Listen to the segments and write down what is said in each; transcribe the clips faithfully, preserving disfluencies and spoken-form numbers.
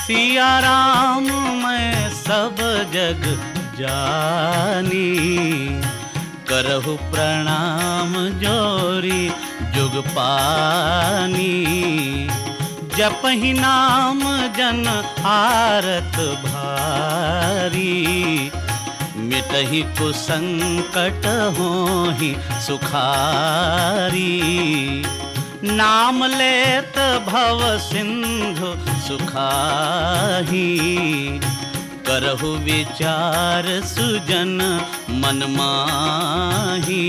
सिया राम मैं सब जग जानी, करहु प्रणाम जोरी जुग पानी। जपहि नाम जन आरत भारी, मिटहि कुसंकट होहि सुखारी। नाम लेत भव सिंधु सुखाही, करहु विचार सुजन मन माही।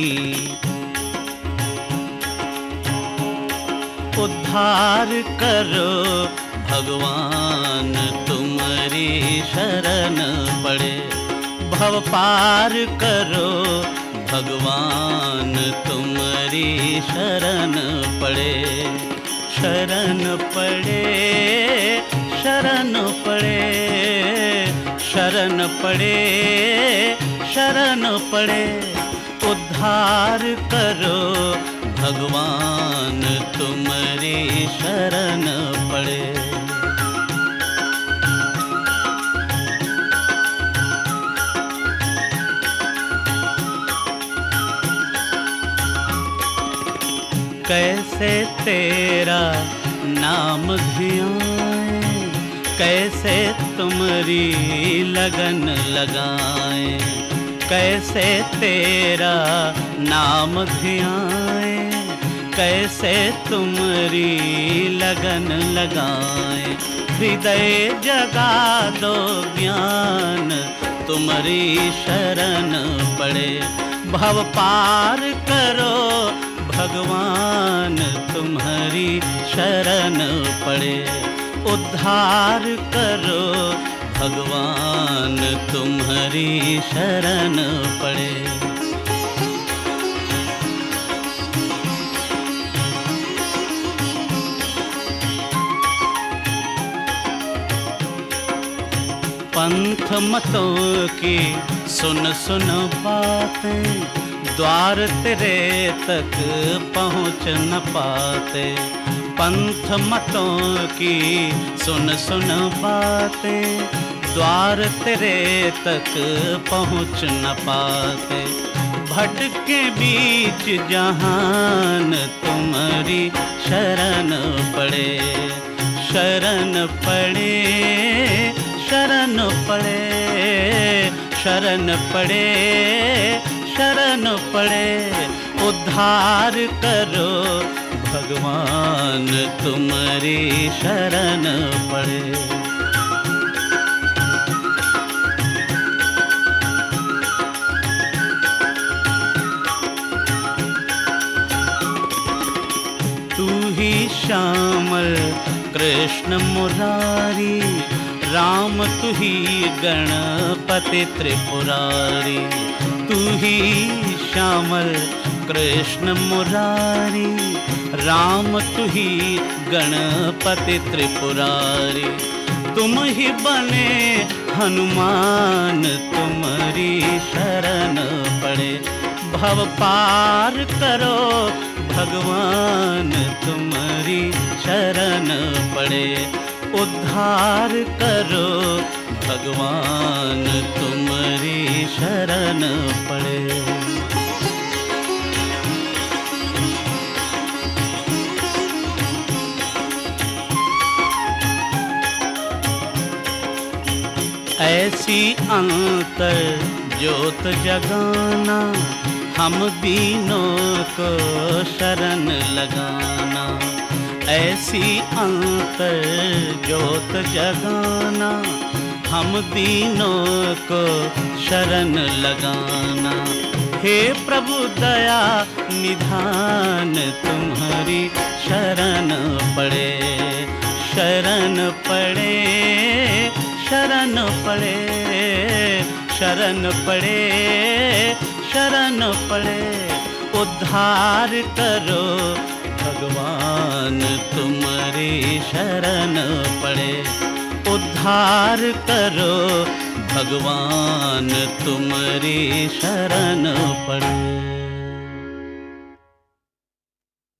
उद्धार करो भगवान तुम्हारी शरण पड़े, भव पार करो भगवान तुम्हारी शरण पड़े। शरण पड़े शरण पड़े शरण पड़े शरण पड़े। उद्धार करो भगवान तुम्हारी शरण पड़े। कैसे तेरा नाम धियाएं, कैसे तुम्हारी लगन लगाएं। कैसे तेरा नाम धियाएं, कैसे तुम्हारी लगन लगाएं। हृदय जगा दो ज्ञान तुम्हारी शरण पड़े, भव पार करो भगवान तुम्हारी शरण पड़े। उद्धार करो भगवान तुम्हारी शरण पड़े। पंथ मतों की सुन सुन बातें, द्वार तेरे तक पहुँच न पाते। पंथ मतों की सुन सुन बातें, द्वार तेरे तक पहुँच न पाते। भटके बीच जहान तुम्हारी शरण पड़े, शरण पड़े शरण पड़े शरण पड़े शरण पड़े। उद्धार करो भगवान तुम्हारी शरण पड़े। तू ही श्यामल कृष्ण मुरारी, राम तू ही गणपति त्रिपुरारी। तू ही श्यामल कृष्ण मुरारी, राम तू ही गणपति त्रिपुरारी। तुम ही बने हनुमान तुम्हारी शरण पड़े, भव पार करो भगवान तुम्हारी शरण पड़े। उद्धार करो भगवान तुम्हारी शरण पड़े। ऐसी अंतर ज्योत जगाना, हम दीनों को शरण लगाना। ऐसी अंतर ज्योत जगाना, हम दीनों को शरण लगाना। हे प्रभु दया निधान तुम्हारी शरण पड़े, शरण पड़े शरण पड़े शरण पड़े शरण पड़े। उद्धार करो भगवान तुम्हारी शरण पड़े। उद्धार करो भगवान तुम्हारी शरण पड़े।